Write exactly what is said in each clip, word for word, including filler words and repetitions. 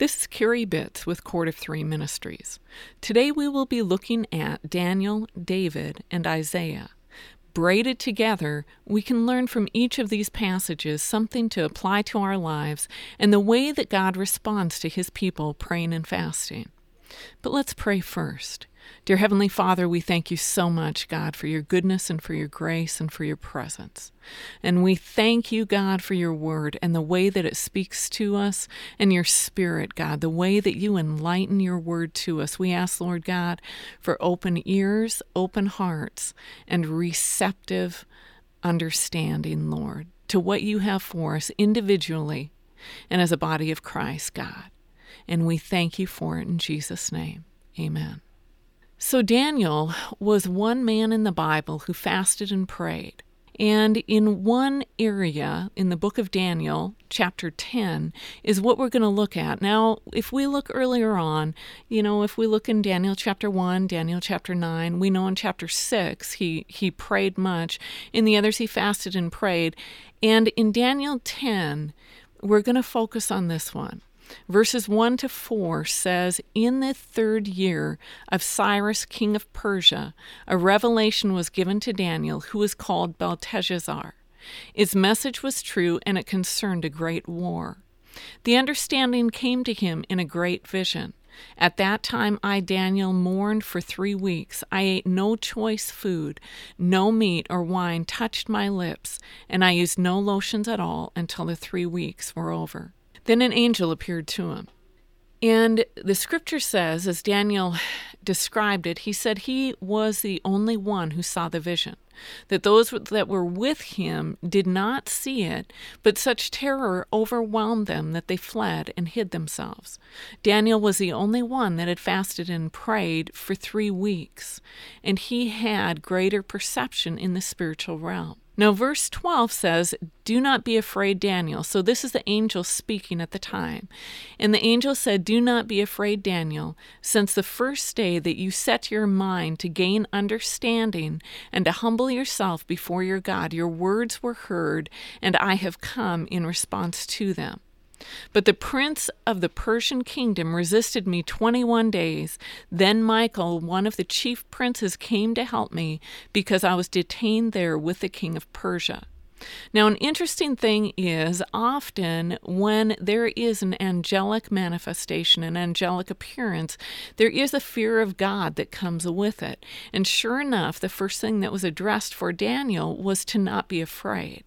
This is Carrie Bitts with Court of Three Ministries. Today we will be looking at Daniel, David, and Isaiah. Braided together, we can learn from each of these passages something to apply to our lives and the way that God responds to his people praying and fasting. But let's pray first. Dear Heavenly Father, we thank you so much, God, for your goodness and for your grace and for your presence. And we thank you, God, for your word and the way that it speaks to us and your spirit, God, the way that you enlighten your word to us. We ask, Lord God, for open ears, open hearts, and receptive understanding, Lord, to what you have for us individually and as a body of Christ, God. And we thank you for it in Jesus' name. Amen. So Daniel was one man in the Bible who fasted and prayed. And in one area in the book of Daniel, chapter ten, is what we're going to look at. Now, if we look earlier on, you know, if we look in Daniel chapter one, Daniel chapter nine, we know in chapter six he, he prayed much. In the others, he fasted and prayed. And in Daniel ten, we're going to focus on this one. Verses one to four says, "In the third year of Cyrus, king of Persia, a revelation was given to Daniel, who was called Belteshazzar. Its message was true, and it concerned a great war. The understanding came to him in a great vision. At that time I, Daniel, mourned for three weeks. I ate no choice food. No meat or wine touched my lips, and I used no lotions at all until the three weeks were over. Then an angel appeared to him." And the scripture says, as Daniel described it, he said he was the only one who saw the vision, that those that were with him did not see it, but such terror overwhelmed them that they fled and hid themselves. Daniel was the only one that had fasted and prayed for three weeks, and he had greater perception in the spiritual realm. Now, verse twelve says, "Do not be afraid, Daniel." So this is the angel speaking at the time. "And the angel said, 'Do not be afraid, Daniel, since the first day that you set your mind to gain understanding and to humble yourself before your God, your words were heard, and I have come in response to them. But the prince of the Persian kingdom resisted me twenty-one days. Then Michael, one of the chief princes, came to help me because I was detained there with the king of Persia.'" Now, an interesting thing is often when there is an angelic manifestation, an angelic appearance, there is a fear of God that comes with it. And sure enough, the first thing that was addressed for Daniel was to not be afraid.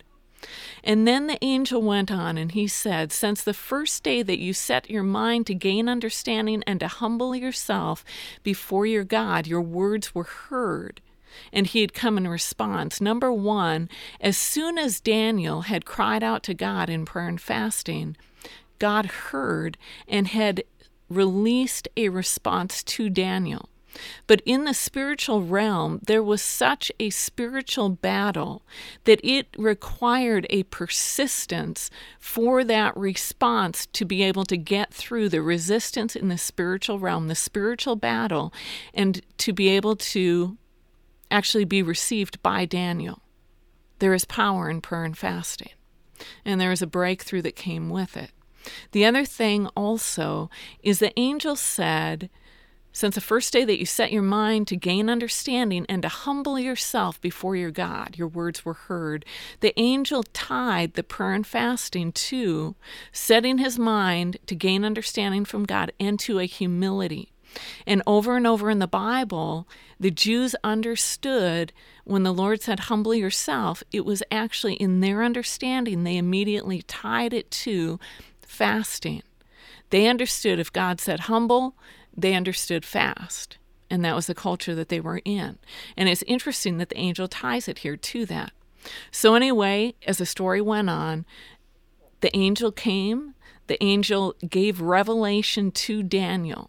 And then the angel went on and he said, "Since the first day that you set your mind to gain understanding and to humble yourself before your God, your words were heard." And he had come in response. Number one, as soon as Daniel had cried out to God in prayer and fasting, God heard and had released a response to Daniel. But in the spiritual realm, there was such a spiritual battle that it required a persistence for that response to be able to get through the resistance in the spiritual realm, the spiritual battle, and to be able to actually be received by Daniel. There is power in prayer and fasting, and there is a breakthrough that came with it. The other thing also is the angel said, "Since the first day that you set your mind to gain understanding and to humble yourself before your God, your words were heard." The angel tied the prayer and fasting to setting his mind to gain understanding from God and to a humility. And over and over in the Bible, the Jews understood when the Lord said, "Humble yourself," it was actually in their understanding, they immediately tied it to fasting. They understood if God said humble, they understood fast, and that was the culture that they were in. And it's interesting that the angel ties it here to that. So anyway, as the story went on, the angel came, the angel gave revelation to Daniel.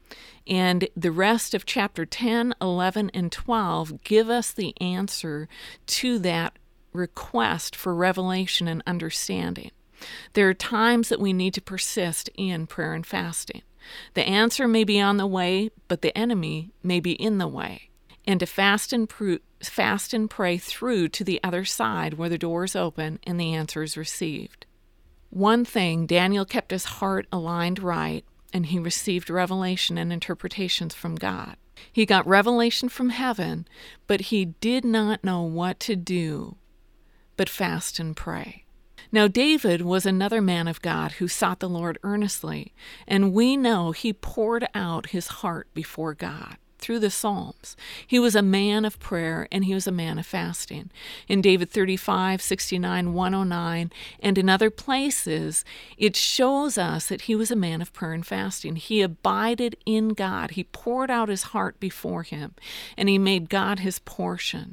And the rest of chapter ten, eleven, and twelve give us the answer to that request for revelation and understanding. There are times that we need to persist in prayer and fasting. The answer may be on the way, but the enemy may be in the way. And to fast and, pr- fast and pray through to the other side where the door is open and the answer is received. One thing, Daniel kept his heart aligned right, and he received revelation and interpretations from God. He got revelation from heaven, but he did not know what to do but fast and pray. Now David was another man of God who sought the Lord earnestly, and we know he poured out his heart before God through the Psalms. He was a man of prayer, and he was a man of fasting. In David thirty-five, sixty-nine, one oh nine, and in other places, it shows us that he was a man of prayer and fasting. He abided in God. He poured out his heart before him, and he made God his portion.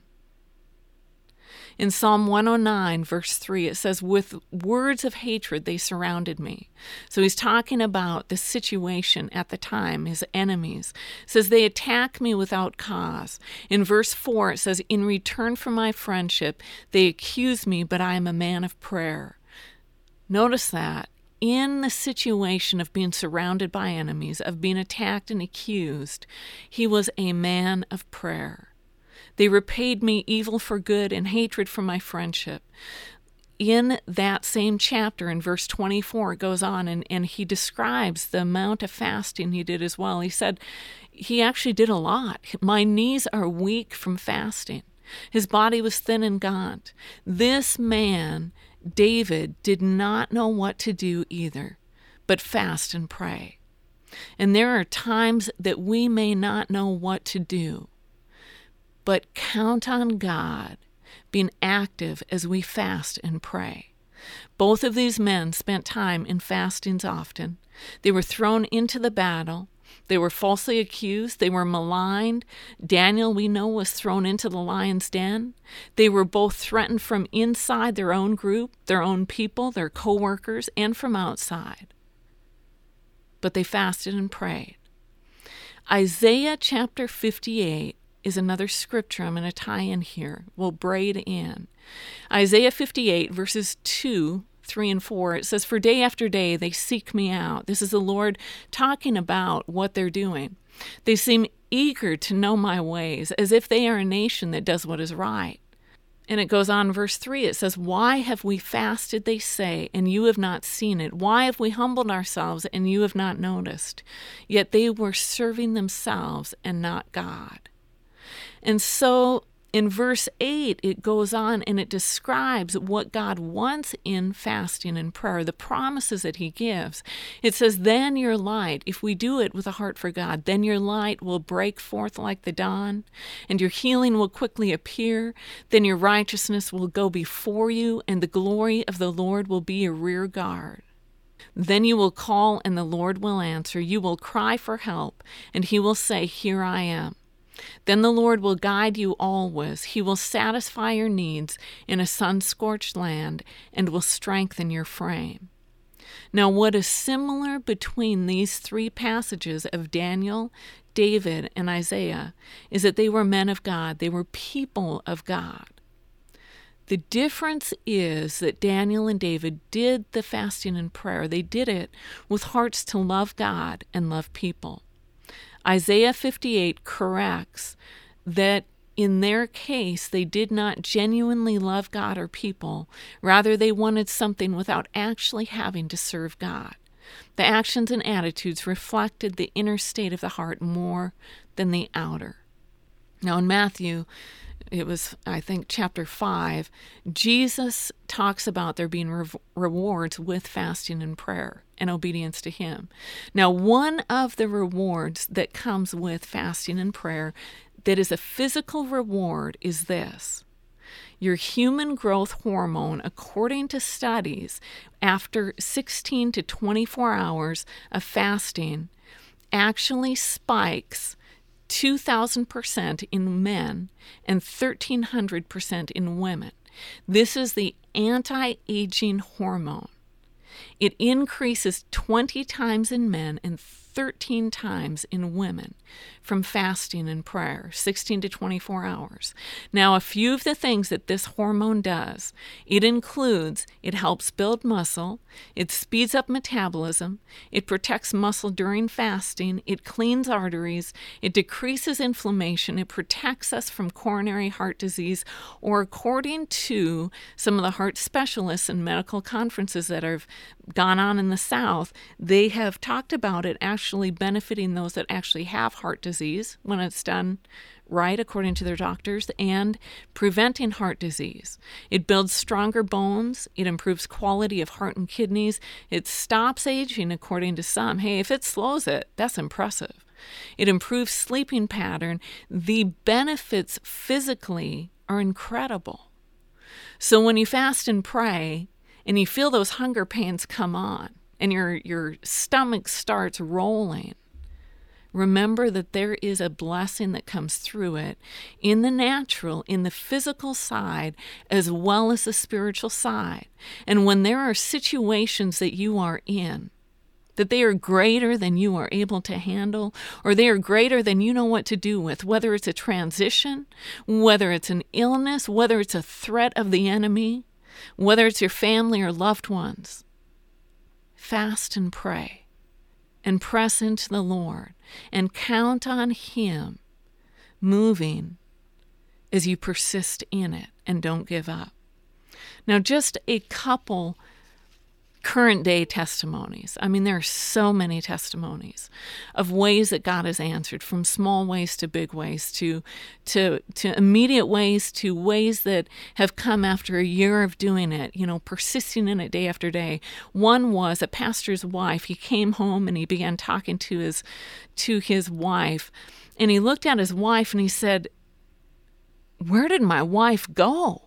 In Psalm one oh nine, verse three, it says, with words of hatred they surrounded me. So he's talking about the situation at the time, his enemies. It says, they attack me without cause. In verse four, it says, in return for my friendship, they accuse me, but I am a man of prayer. Notice that. In the situation of being surrounded by enemies, of being attacked and accused, he was a man of prayer. They repaid me evil for good and hatred for my friendship. In that same chapter, in verse twenty-four, it goes on, and, and he describes the amount of fasting he did as well. He said he actually did a lot. My knees are weak from fasting. His body was thin and gaunt. This man, David, did not know what to do either, but fast and pray. And there are times that we may not know what to do, but count on God being active as we fast and pray. Both of these men spent time in fastings often. They were thrown into the battle. They were falsely accused. They were maligned. Daniel, we know, was thrown into the lion's den. They were both threatened from inside their own group, their own people, their co-workers, and from outside. But they fasted and prayed. Isaiah chapter fifty-eight is another scripture I'm going to tie in here. We'll braid in. Isaiah fifty-eight, verses two, three, and four, it says, for day after day they seek me out. This is the Lord talking about what they're doing. They seem eager to know my ways, as if they are a nation that does what is right. And it goes on, verse three, it says, why have we fasted, they say, and you have not seen it? Why have we humbled ourselves, and you have not noticed? Yet they were serving themselves and not God. And so in verse eight, it goes on and it describes what God wants in fasting and prayer, the promises that he gives. It says, then your light, if we do it with a heart for God, then your light will break forth like the dawn, and your healing will quickly appear. Then your righteousness will go before you, and the glory of the Lord will be your rear guard. Then you will call, and the Lord will answer. You will cry for help, and he will say, here I am. Then the Lord will guide you always. He will satisfy your needs in a sun-scorched land and will strengthen your frame. Now, what is similar between these three passages of Daniel, David, and Isaiah is that they were men of God. They were people of God. The difference is that Daniel and David did the fasting and prayer. They did it with hearts to love God and love people. Isaiah fifty-eight corrects that in their case, they did not genuinely love God or people. Rather, they wanted something without actually having to serve God. The actions and attitudes reflected the inner state of the heart more than the outer. Now, in Matthew, it was, I think, chapter five, Jesus talks about there being re- rewards with fasting and prayer and obedience to him. Now, one of the rewards that comes with fasting and prayer that is a physical reward is this. Your human growth hormone, according to studies, after sixteen to twenty-four hours of fasting, actually spikes two thousand percent in men and thirteen hundred percent in women. This is the anti-aging hormone. It increases twenty times in men and thirteen times in women from fasting and prayer, sixteen to twenty-four hours. Now, a few of the things that this hormone does, it includes, it helps build muscle, it speeds up metabolism, it protects muscle during fasting, it cleans arteries, it decreases inflammation, it protects us from coronary heart disease, or according to some of the heart specialists and medical conferences that have gone on in the South, they have talked about it actually benefiting those that actually have heart disease when it's done right according to their doctors, and preventing heart disease. It builds stronger bones, it improves quality of heart and kidneys, it stops aging according to some. Hey, if it slows it, that's impressive. It improves sleeping pattern. The benefits physically are incredible. So when you fast and pray and you feel those hunger pains come on and your your stomach starts rolling, remember that there is a blessing that comes through it in the natural, in the physical side, as well as the spiritual side. And when there are situations that you are in, that they are greater than you are able to handle, or they are greater than you know what to do with, whether it's a transition, whether it's an illness, whether it's a threat of the enemy, whether it's your family or loved ones, fast and pray. And press into the Lord and count on Him moving as you persist in it and don't give up. Now, just a couple current day testimonies. I mean, there are so many testimonies of ways that God has answered, from small ways to big ways, to to to immediate ways, to ways that have come after a year of doing it, you know, persisting in it day after day. One was a pastor's wife. He came home and he began talking to his to his wife, and he looked at his wife and he said, "Where did my wife go?"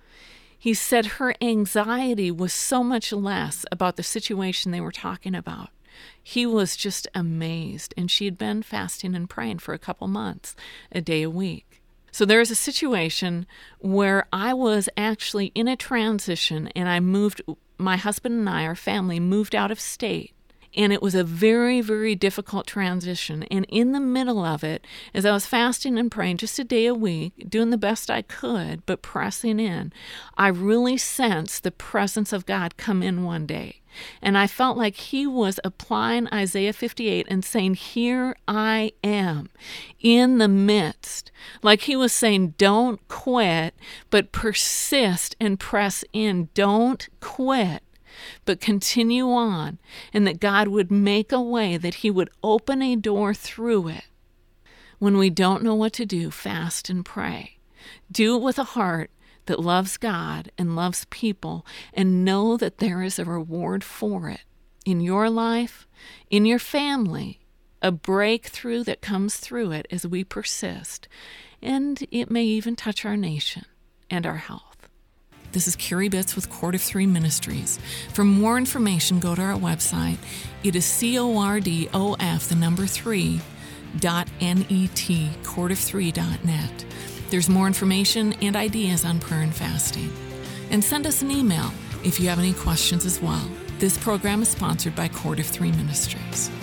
He said her anxiety was so much less about the situation they were talking about. He was just amazed, and she had been fasting and praying for a couple months, a day a week. So there was a situation where I was actually in a transition, and I moved, my husband and I, our family, moved out of state. And it was a very, very difficult transition. And in the middle of it, as I was fasting and praying just a day a week, doing the best I could, but pressing in, I really sensed the presence of God come in one day. And I felt like He was applying Isaiah fifty-eight and saying, "Here I am in the midst." Like He was saying, don't quit, but persist and press in. Don't quit, but continue on, and that God would make a way, that He would open a door through it. When we don't know what to do, fast and pray. Do it with a heart that loves God and loves people, and know that there is a reward for it in your life, in your family, a breakthrough that comes through it as we persist, and it may even touch our nation and our health. This is Carrie Bitts with Court of Three Ministries. For more information, go to our website. It is C O R D O F, the number three, dot N E T, court of three dot net. There's more information and ideas on prayer and fasting. And send us an email if you have any questions as well. This program is sponsored by Court of Three Ministries.